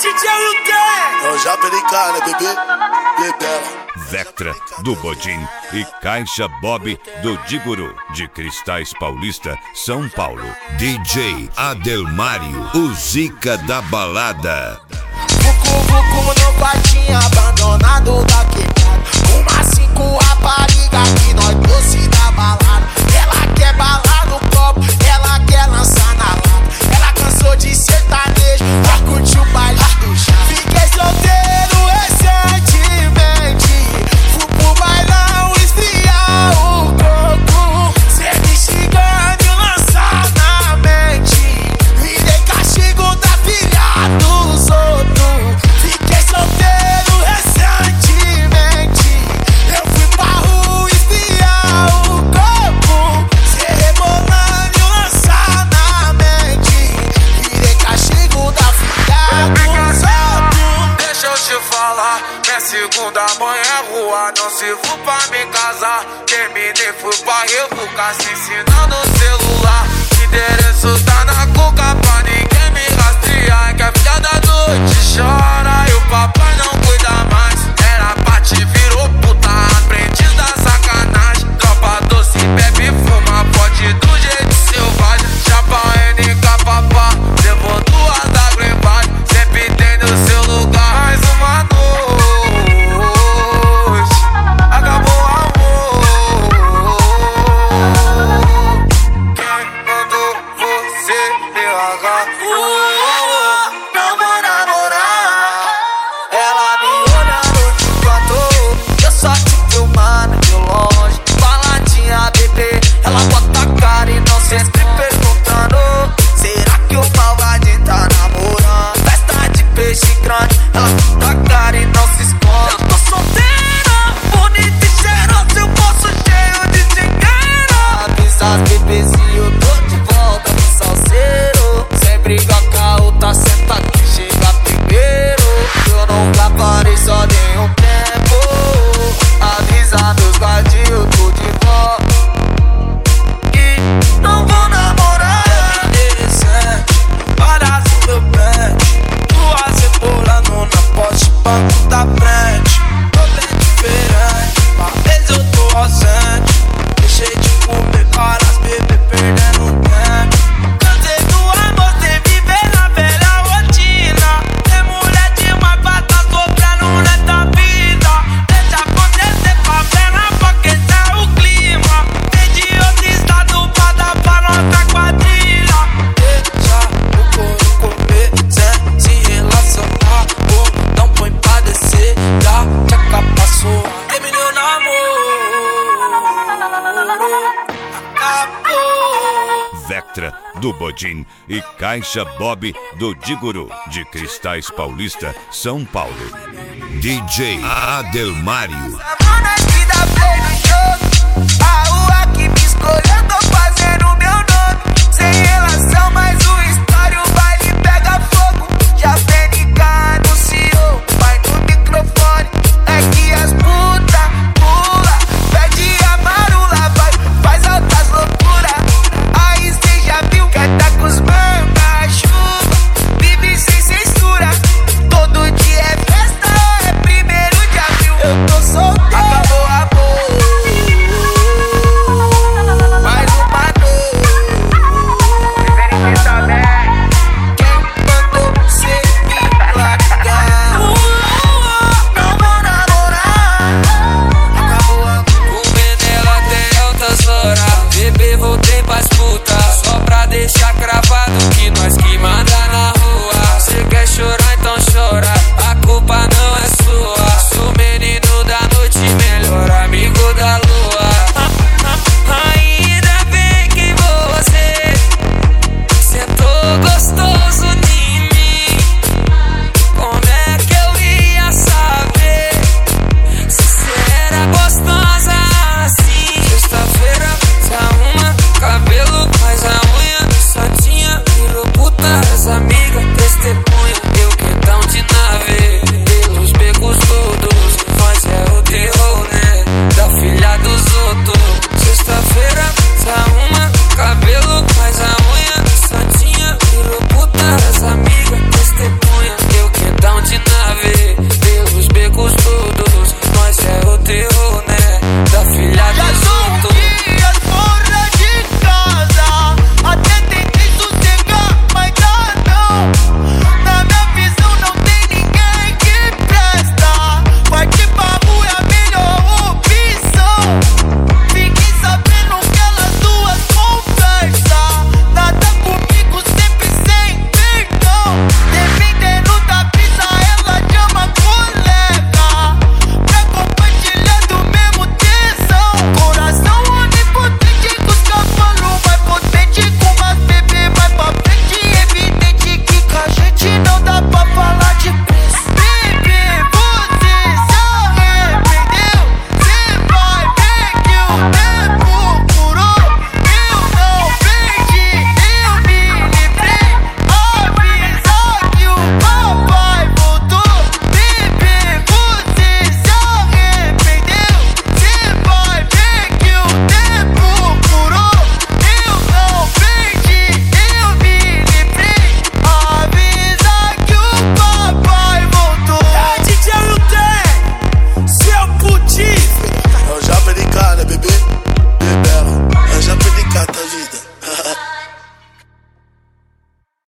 Eu já perei cara, bebê, bebela. Vectra, do Bodim e Caixa Bob, do Diguru, de Cristais Paulista, São Paulo. DJ Adelmário, o Zica da balada. Vucu no quartinho abandonado da quebrada. Uma 5 rapariga que nós trouxe da balada. Ela quer balar no copo, ela quer lançar na lata. Ela cansou de sertanejo, já curtiu o baile do chá. Fiquei solteiro recentemente. Fui pro bailão esfriar o coco. Cê me xingando e lançar na mente. Virei castigo da filha dos outros. Fiquei solteiro recentemente. Eu fui pra rua esfriar o coco. Cê rebolando e lançar na mente. Virei castigo da filha dos outros. Deixa eu te falar, minha segunda mãe é rua. Não sirvo pra me casar. Terminei, fui pra revocar, se ensinar no celular. Endereço tá na cuca pra ninguém me rastrear. Que a filha da noite chora e o papai não cuida mais. Era pra te virou puta, aprendiz da sacanagem. Tropa doce, bebe, fuma, pode do jeito selvagem. Chapa NK, papá, levou duas da Greenbad. Sempre tem no seu lugar mais uma noite. Acabou o amor. Quem mandou você me largar? Não vou namorar. Ela me olhando de canto, eu só te filmando de longe. Baladinha, bebê, ela bota a cara e não sempre perguntando: será que o malvadinho tá namorando? Festa de peixe grande, ela bota a cara e não se esconde. Eu tô solteira, bonita e cheirosa, eu bolso cheio de dinheiro. Avisa as bebezinhos, eu tô de volta no salseiro. Sem brigar com a outra, senta que chega primeiro. Eu nunca parei, só dei um tempo. Avisa meus guardinhos, tô de volta. E não vou namorar. É interessante, olha no meu pé. Tua cebola na poste, banco da frente. Tô bem diferente, às vezes eu tô ausente. Deixei de comer para as bebês perdendo tempo. Cansei do amor sem viver na velha rotina. Tem mulher demais pra tá sobrando nessa vida. Deixa acontecer favela porque esse é o clima. Vem de outro estado pra dar pra nossa quadrilha. Deixa o couro comer sem se relacionar. Não põe pra descer, já te acabou. Terminei o namoro, acabou. Vectra, do Bodim e Caixa Bob, do Diguru, de Cristais Paulista, São Paulo. DJ Adelmário. A mão na vida, play no jogo. A rua que me escolheu.